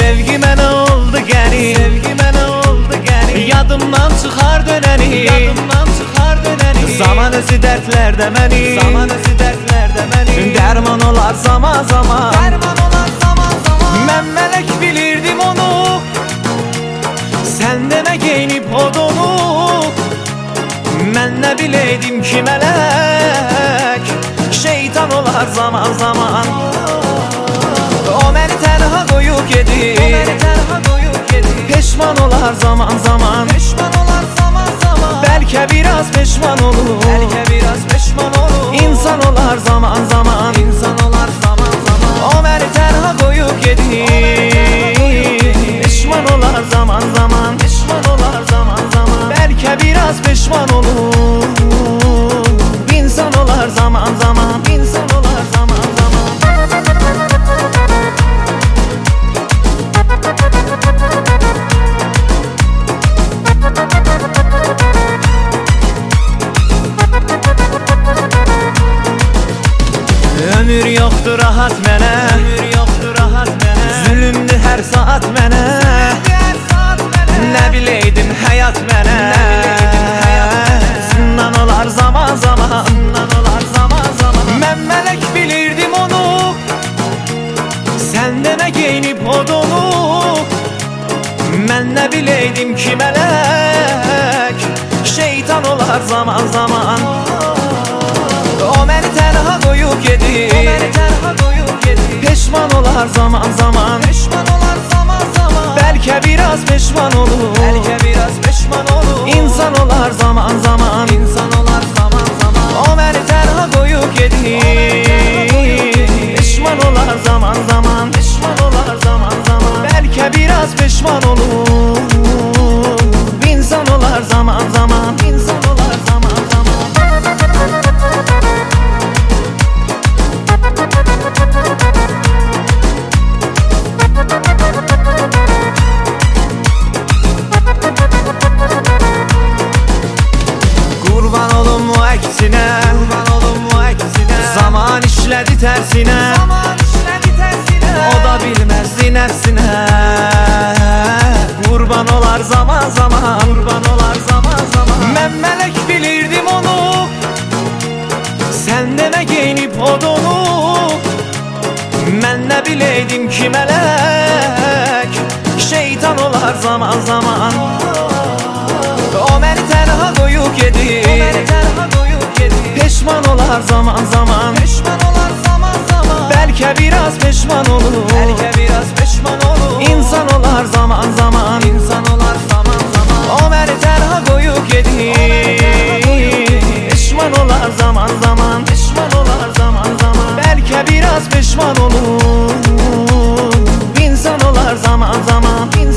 Sevgi mənə oldu qəni, sevgi mənə oldu qəni. Yadımdan çıxar dönəni, yadımdan çıxar dönəni. Zaman özü dərdlərdə məni, zaman özü dərdlərdə məni. Dərman olar zaman zaman, dərman olar zaman zaman. Mən mələk bilirdim onu, sən demə geyinib odunu. Mən nə biləydim ki mələk şeytan olar zaman zaman. O məni tənha qoyub gedir, o məni tənha qoyub gedir. Peşman olar zaman zaman, peşman olar zaman zaman. Bəlkə biraz peşman olur, bəlkə biraz peşman olur. İnsan olar zaman zaman, insan olar zaman zaman. O məni tənha qoyub gedir, peşman olar zaman zaman, peşman olar zaman zaman. Bəlkə biraz peşman olur, insan olar zaman zaman, insan olar zaman zaman. Ömür yoxdur rahat mənə, ömür yoxdur rahat mənə. Zülümdür hər saat mənə, nə biləydim həyat mənə. Zindan olar zaman zaman, zindan olar zaman zaman. Mən mələk bilirdim onu, sən demə geyinib odunu. Mən nə biləydim ki mələk şeytan olar zaman zaman. O məni tənha qoyub gedir, o məni tənha qoyub gedir. Peşman olar zaman zaman, peşman olar zaman zaman. Bəlkə biraz peşman olur, bəlkə biraz peşman olur. İnsan olar zaman zaman, insan olar zaman zaman. O məni tənha qoyub gedir, peşman olar zaman zaman, peşman olar zaman zaman. Bəlkə biraz peşman olur, insan olar zaman zaman, insan olar zaman zaman. Qurban olum o əksinə, qurban olum o əksinə. Zaman işlədi tərsinə, zaman işlədi tərsinə. O da bilməzdi nəfsinə. Qurban olar zaman zaman, qurban olar zaman zaman. Mən mələk bilirdim onu, sən demə geyinib odunu. Mən nə biləydim ki mələk şeytan olar zaman zaman. O məni tənha qoyub gedir, o məni tənha qoyub gedir. Peşman olar zaman zaman, peşman olar zaman zaman. Bəlkə biraz peşman olur, bəlkə biraz peşman olur. İnsan olar zaman zaman, insan olar zaman zaman. O məni tənha qoyub gedir, peşman olar zaman zaman, peşman olar zaman zaman. Bəlkə biraz peşman olur, insan olar zaman zaman.